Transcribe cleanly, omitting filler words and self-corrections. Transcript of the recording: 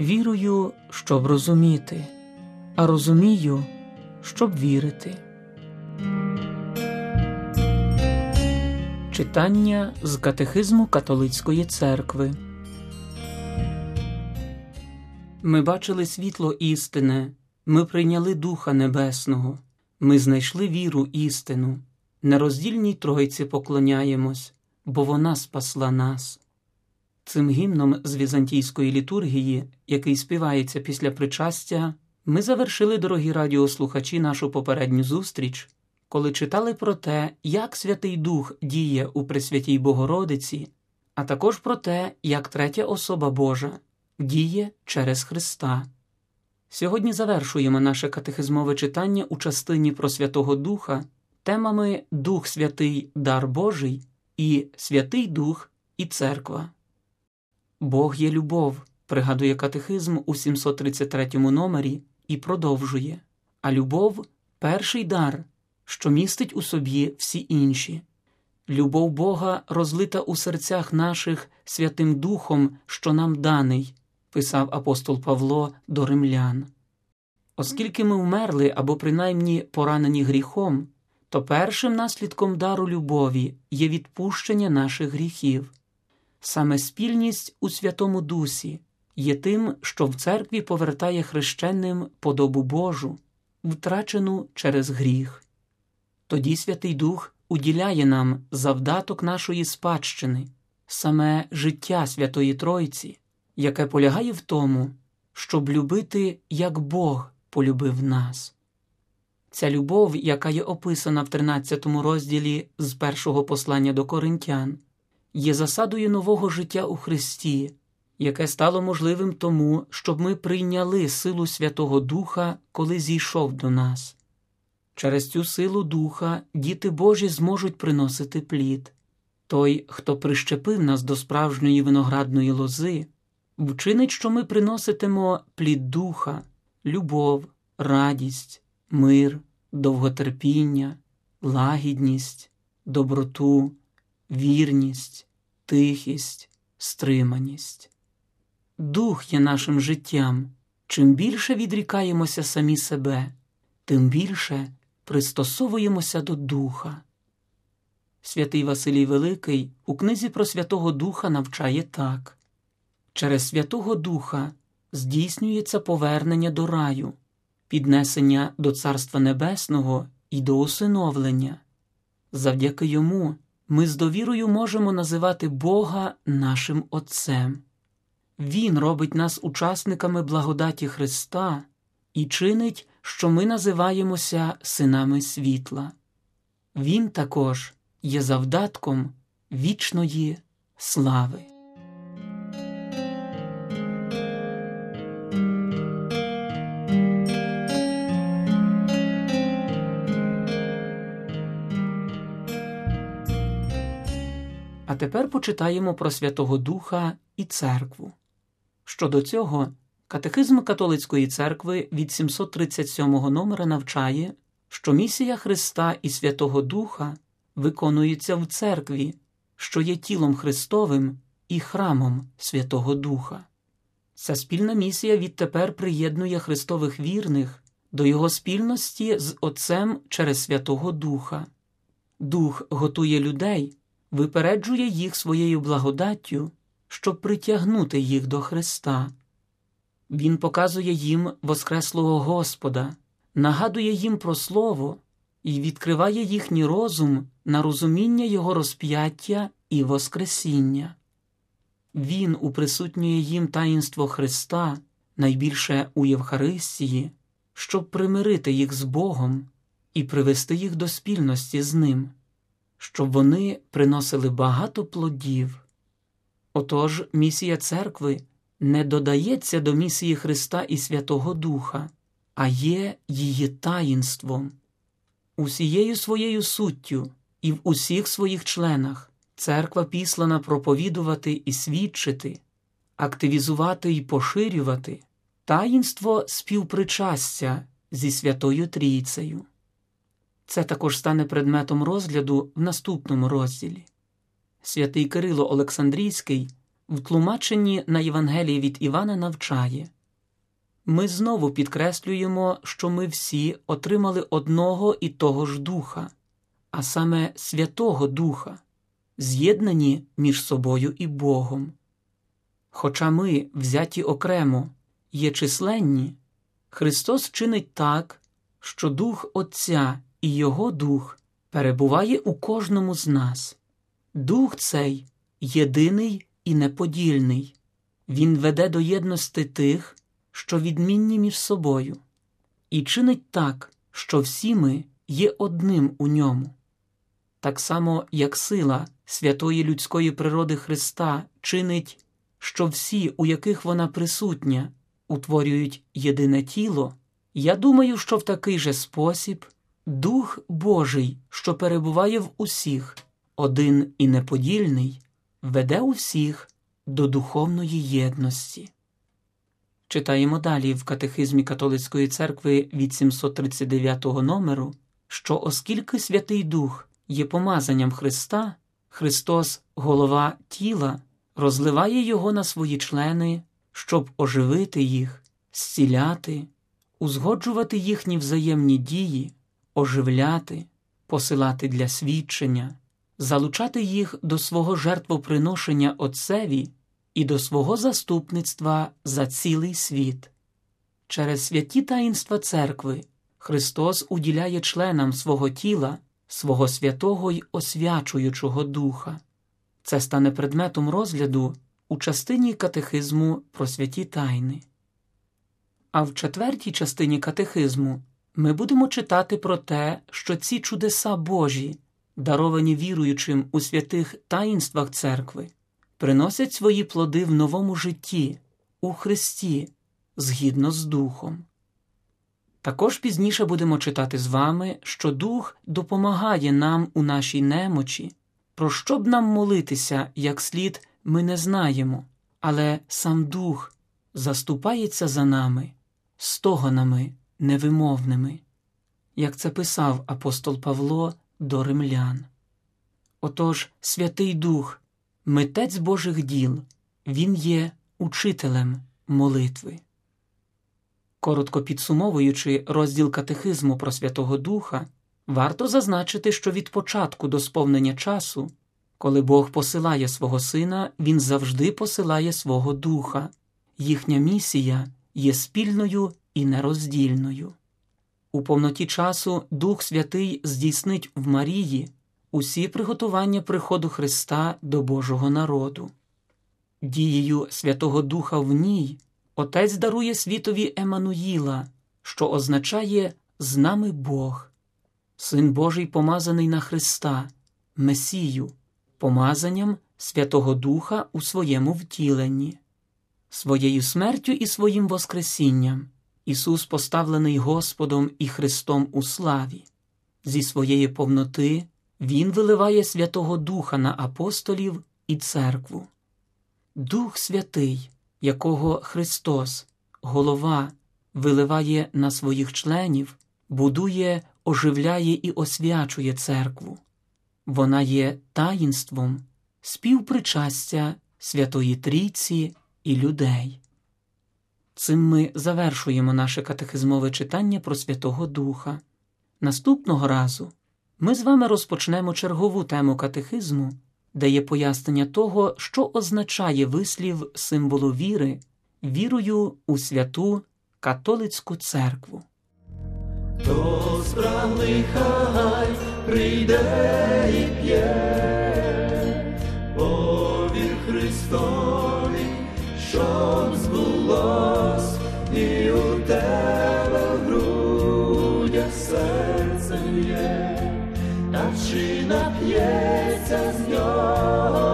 Вірую, щоб розуміти, а розумію, щоб вірити. Читання з Катехизму Католицької Церкви. Ми бачили світло істине, ми прийняли Духа Небесного, ми знайшли віру істину, нероздільній Тройці поклоняємось, бо вона спасла нас. Цим гімном з візантійської літургії, який співається після причастя, ми завершили, дорогі радіослухачі, нашу попередню зустріч, коли читали про те, як Святий Дух діє у Пресвятій Богородиці, а також про те, як третя особа Божа діє через Христа. Сьогодні завершуємо наше катехизмове читання у частині про Святого Духа темами «Дух Святий – дар Божий» і «Святий Дух і Церква». Бог є любов, пригадує катехизм у 733 номері і продовжує. А любов – перший дар, що містить у собі всі інші. Любов Бога розлита у серцях наших Святим Духом, що нам даний, писав апостол Павло до римлян. Оскільки ми вмерли або принаймні поранені гріхом, то першим наслідком дару любові є відпущення наших гріхів. Саме спільність у Святому Дусі є тим, що в церкві повертає хрещеним подобу Божу, втрачену через гріх. Тоді Святий Дух уділяє нам завдаток нашої спадщини, саме життя Святої Тройці, яке полягає в тому, щоб любити, як Бог полюбив нас. Ця любов, яка є описана в 13 розділі з першого послання до Коринтян, є засадою нового життя у Христі, яке стало можливим тому, щоб ми прийняли силу Святого Духа, коли зійшов до нас. Через цю силу Духа діти Божі зможуть приносити плід. Той, хто прищепив нас до справжньої виноградної лози, вчинить, що ми приноситимо плід Духа, любов, радість, мир, довготерпіння, лагідність, доброту, вірність, тихість, стриманість. Дух є нашим життям. Чим більше відрікаємося самі себе, тим більше пристосовуємося до Духа. Святий Василій Великий у книзі про Святого Духа навчає так. Через Святого Духа здійснюється повернення до раю, піднесення до Царства Небесного і до усиновлення. Завдяки йому ми з довірою можемо називати Бога нашим Отцем. Він робить нас учасниками благодаті Христа і чинить, що ми називаємося синами світла. Він також є завдатком вічної слави. А тепер почитаємо про Святого Духа і Церкву. Щодо цього, Катехизм Католицької Церкви від 737 номера навчає, що місія Христа і Святого Духа виконується в Церкві, що є тілом Христовим і храмом Святого Духа. Ця спільна місія відтепер приєднує Христових вірних до Його спільності з Отцем через Святого Духа. Дух готує людей, випереджує їх своєю благодаттю, щоб притягнути їх до Христа. Він показує їм воскреслого Господа, нагадує їм про Слово і відкриває їхній розум на розуміння Його розп'яття і воскресіння. Він уприсутнює їм таїнство Христа, найбільше у Євхаристії, щоб примирити їх з Богом і привести їх до спільності з Ним, щоб вони приносили багато плодів. Отож, місія Церкви не додається до місії Христа і Святого Духа, а є її таїнством. Усією своєю суттю і в усіх своїх членах Церква післана проповідувати і свідчити, активізувати і поширювати таїнство співпричастя зі Святою Трійцею. Це також стане предметом розгляду в наступному розділі. Святий Кирило Олександрійський в тлумаченні на Євангелії від Івана навчає: ми знову підкреслюємо, що ми всі отримали одного і того ж Духа, а саме Святого Духа, з'єднані між собою і Богом. Хоча ми, взяті окремо, є численні, Христос чинить так, що Дух Отця і Його Дух перебуває у кожному з нас. Дух цей єдиний і неподільний. Він веде до єдності тих, що відмінні між собою, і чинить так, що всі ми є одним у ньому. Так само, як сила святої людської природи Христа чинить, що всі, у яких вона присутня, утворюють єдине тіло, я думаю, що в такий же спосіб Дух Божий, що перебуває в усіх, один і неподільний, веде усіх до духовної єдності. Читаємо далі в Катехизмі Католицької церкви від 739 номеру, що оскільки Святий Дух є помазанням Христа, Христос, голова тіла, розливає його на свої члени, щоб оживити їх, зціляти, узгоджувати їхні взаємні дії, оживляти, посилати для свідчення, залучати їх до свого жертвоприношення Отцеві і до свого заступництва за цілий світ. Через святі таїнства церкви Христос уділяє членам свого тіла свого святого й освячуючого Духа. Це стане предметом розгляду у частині катехизму про святі тайни. А в 4-й частині катехизму ми будемо читати про те, що ці чудеса Божі, даровані віруючим у святих таїнствах церкви, приносять свої плоди в новому житті, у Христі, згідно з Духом. Також пізніше будемо читати з вами, що Дух допомагає нам у нашій немочі. Про що б нам молитися, як слід, ми не знаємо, але сам Дух заступається за нами стогонами невимовними, як це писав апостол Павло до римлян. Отож, Святий Дух, митець Божих діл, він є учителем молитви. Коротко підсумовуючи розділ катехизму про Святого Духа, варто зазначити, що від початку до сповнення часу, коли Бог посилає свого Сина, Він завжди посилає свого Духа. Їхня місія є спільною і нероздільною. У повноті часу Дух Святий здійснить в Марії усі приготування приходу Христа до Божого народу. Дією Святого Духа в ній Отець дарує світові Еммануїла, що означає «з нами Бог». Син Божий помазаний на Христа, Месію, помазанням Святого Духа у своєму втіленні. Своєю смертю і своїм воскресінням Ісус поставлений Господом і Христом у славі. Зі своєї повноти Він виливає Святого Духа на апостолів і церкву. Дух Святий, якого Христос, голова, виливає на своїх членів, будує, оживляє і освячує церкву. Вона є таїнством співпричастя Святої Трійці і людей. Цим ми завершуємо наше катехизмове читання про Святого Духа. Наступного разу ми з вами розпочнемо чергову тему катехизму, де є пояснення того, що означає вислів символу віри «вірую у святу католицьку церкву». Хто спраглий, хай прийде і п'є, повір Христові, щоб збулось, і у тебе в грудях серце є, та чи нап'ється з нього